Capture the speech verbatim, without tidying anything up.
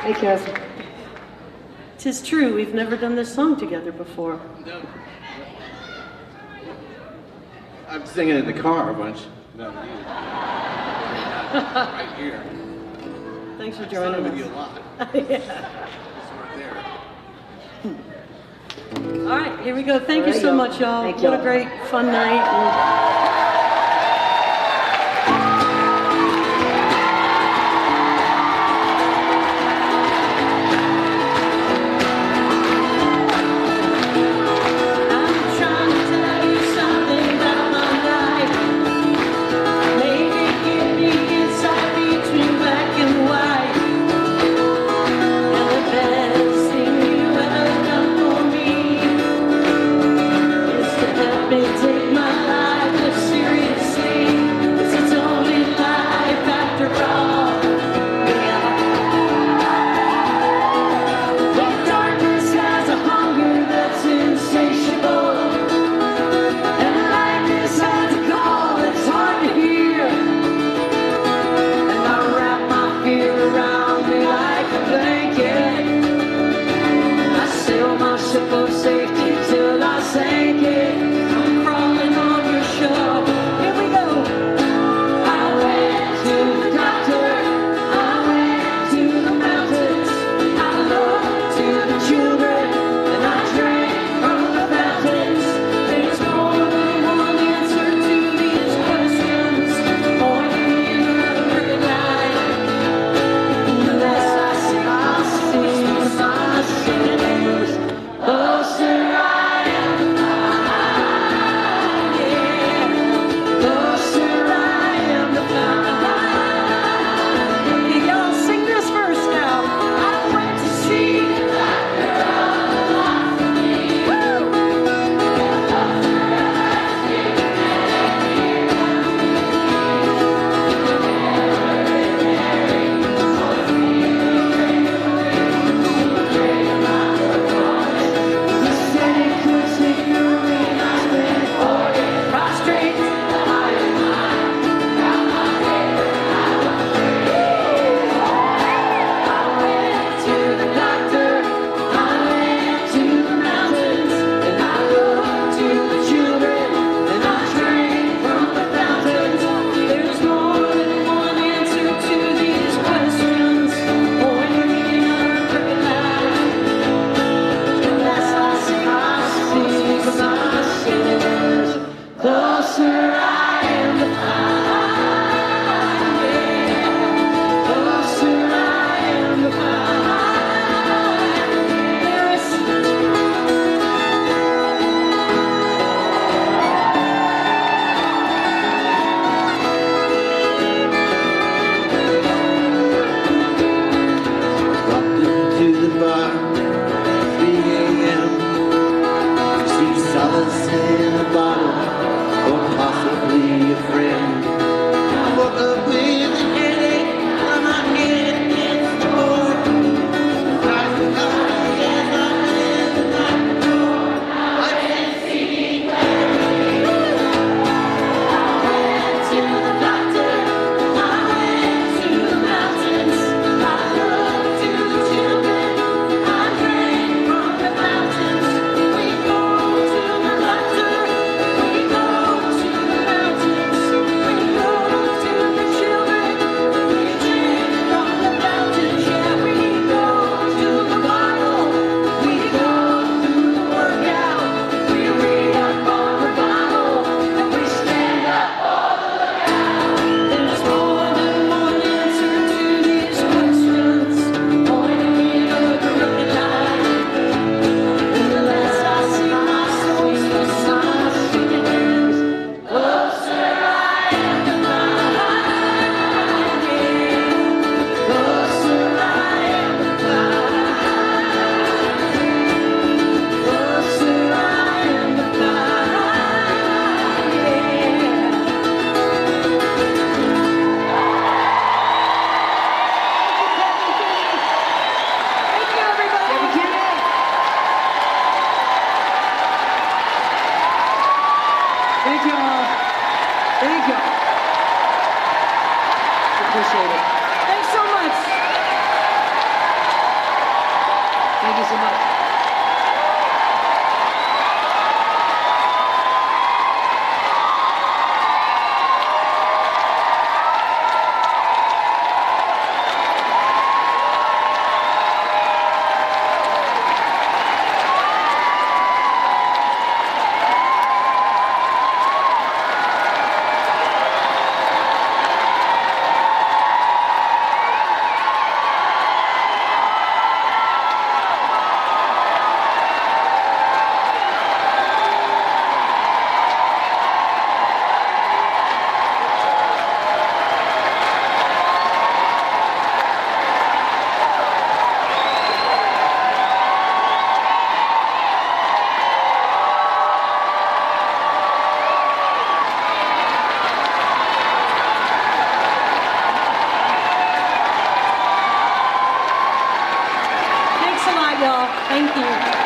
Hey, Cassie. Tis true, we've never done this song together before. No. I'm singing in the car a bunch. No, you. Right here. Thanks for joining I'm us. with you a lot. Yeah. It's right there. All right, here we go. Thank you There you so go. much, y'all. Thank What a y'all. great, fun night. And I'm trying to tell you something about my life. Maybe give me insight between black and white. And the best thing you ever done for me is to help me take my life. Thank you so much. Thanks a lot, y'all. Thank you.